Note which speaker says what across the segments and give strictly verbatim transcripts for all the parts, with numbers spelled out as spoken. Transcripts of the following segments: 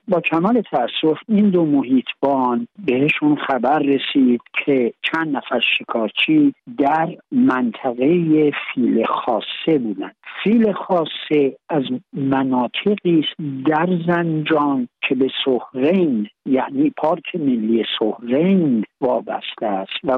Speaker 1: با کمال تأسف این دو محیطبان بهشون خبر رسید که چند نفر شکارچی در منطقه فیل خاصه بودند. فیل خاصه از مناطقی است در زنجان که به سهرین یعنی پارک ملی سهرین وابسته است و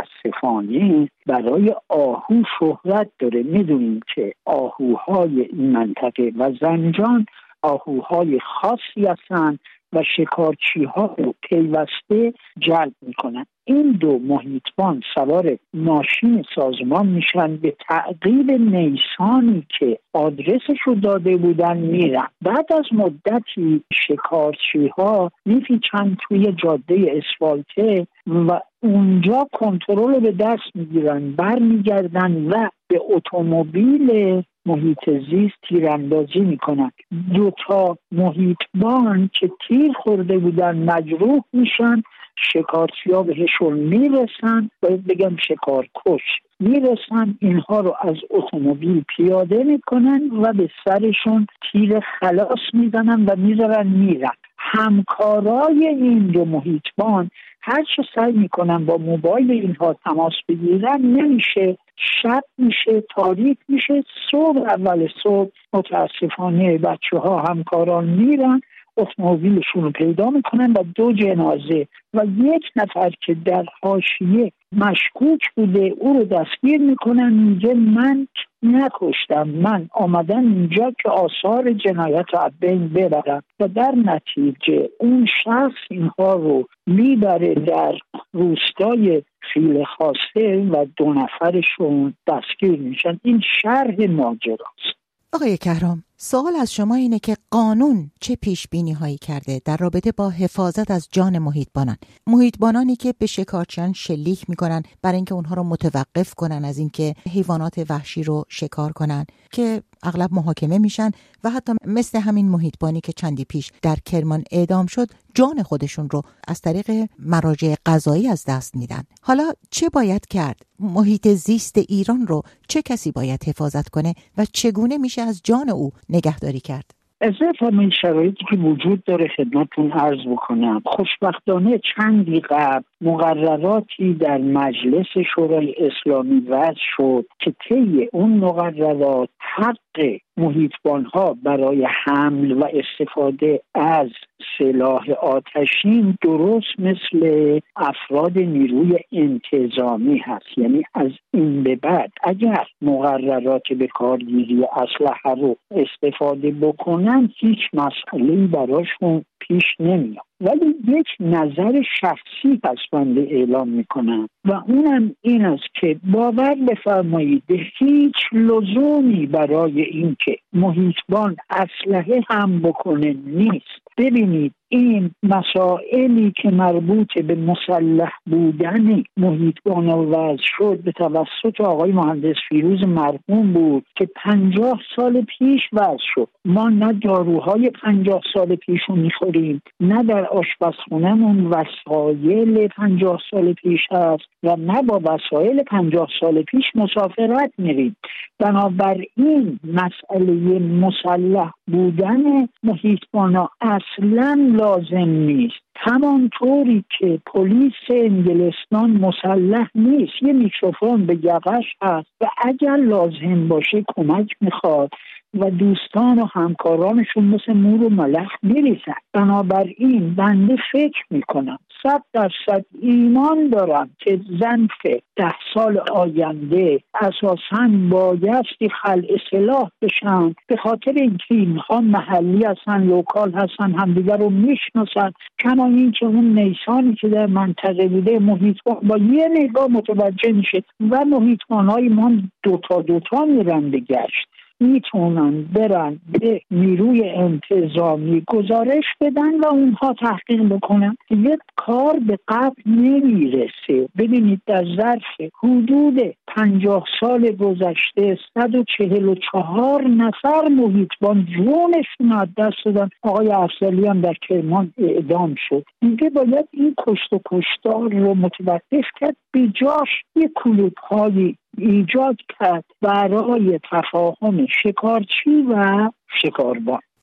Speaker 1: متاسفانه برای آهو شهرت داره. میدونیم که آهوهای این منطقه و زنجان آهوهای خاصی هستند و شکارچی ها رو پیوسته جلب میکنن. این دو محیطبان سوار ماشین سازمان میشن، به تعقیب نیسانی که آدرسش رو داده بودن میرن. بعد از مدتی شکارچی ها میپیچن توی جاده اسفالته و اونجا کنترل رو به دست میگیرن، برمیگردن و به اتومبیل محیط زیست تیراندازی میکنن. دو تا محیطبان که تیر خورده بودن مجروح میشن، شکارچی ها بهشون میرسن، باید بگم شکارکش میرسن، اینها رو از اتومبیل پیاده میکنن و به سرشون تیر خلاص میزنن و میذارن میرن. همکارای این دو محیطبان هر چه سعی میکنن با موبایل اینها تماس بگیرن نمیشه، شب میشه، تاریک میشه. صبح اول صبح متاسفانه بچه ها همکاران میرن اتومبیلشون رو پیدا میکنن و دو جنازه و یک نفر که در حاشیه مشکوک بوده او رو دستگیر میکنن. میگه من نکشتم، من آمدم اینجا که آثار جنایت رو از بین ببرم و در نتیجه اون شخص اینها رو میبره در روستای فیل خاصه و دو نفرشون دستگیر میشن. این شرح ماجراست.
Speaker 2: آقای کهرام، سوال از شما اینه که قانون چه پیش بینی هایی کرده در رابطه با حفاظت از جان محیطبانان محیطبانانی که به شکارچیان شلیک میکنن برای اینکه اونها رو متوقف کنن از اینکه حیوانات وحشی رو شکار کنن، که اغلب محاکمه میشن و حتی مثل همین محیطبانی که چندی پیش در کرمان اعدام شد جان خودشون رو از طریق مراجع قضایی از دست میدن. حالا چه باید کرد؟ محیط زیست ایران رو چه کسی باید حفاظت کنه و چگونه میشه از جان او نگهداری کرد؟
Speaker 1: از این شرایطی که وجود داره خدمتتون عرض بکنم. خوشبختانه چندی قبل مقرراتی در مجلس شورای اسلامی وضع شد که طی اون مقررات حق محیطبان‌ها برای حمل و استفاده از سلاح آتشین درست مثل افراد نیروی انتظامی هست. یعنی از این به بعد اگر مقررات به کارگیری اسلحه رو استفاده بکنن هیچ مسئله‌ای براشون پیش نمیاد. ولی یک نظر شخصی پس بنده اعلام میکنم و اونم این است که باور بفرمایید هیچ لزومی برای این که محیطبان اسلحه هم بکنه نیست. ببینید این مسائلی که مربوط به مسلح بودن محیطبان وضع شد به توسط آقای مهندس فیروز مرحوم بود که پنجاه سال پیش وضع شد. ما نه داروهای پنجاه سال پیش رو میخوریم، نه در آشپزخونه‌مون وسایل پنجاه سال پیش هست و نه با وسایل پنجاه سال پیش مسافرت میریم. بنابراین مسئله مسلح بودن محیطبانا اصلا لازم نیست. همانطوری که پلیس انگلستان مسلح نیست، یه میکروفون به یقش هست و اگر لازم باشه کمک میخواد و دوستان و همکارانشون مثل مور و ملخ میریزن. بنابراین بنده فکر میکنم صد درصد ایمان دارم که ظرف ده سال آینده اساساً بایستی خلع سلاح بشن، به خاطر اینکه اینها محلی هستن، لوکال هستن، همدیگر رو میشناسن. کما این که اون نیسانی که در منطقه بوده محیطبان با یه نگاه متوجه میشه و محیطبان‌های ما دوتا دوتا میرن به گشت، میتونن برن به نیروی انتظامی گزارش بدن و اونها تحقیق بکنن. یه کار به قبل نمیرسه. ببینید در ظرف حدود پنجاه سال گذشته صد و چهل و چهار نفر محیطبان جونشون از دست دادن. آقای افضلی هم در کرمان اعدام شد. دیگه باید این کشت و کشتار رو متوقف کرد، به جاش یه کلوب‌هایی ایجاد کرد برای تفاهم شکارچی و شکاربان.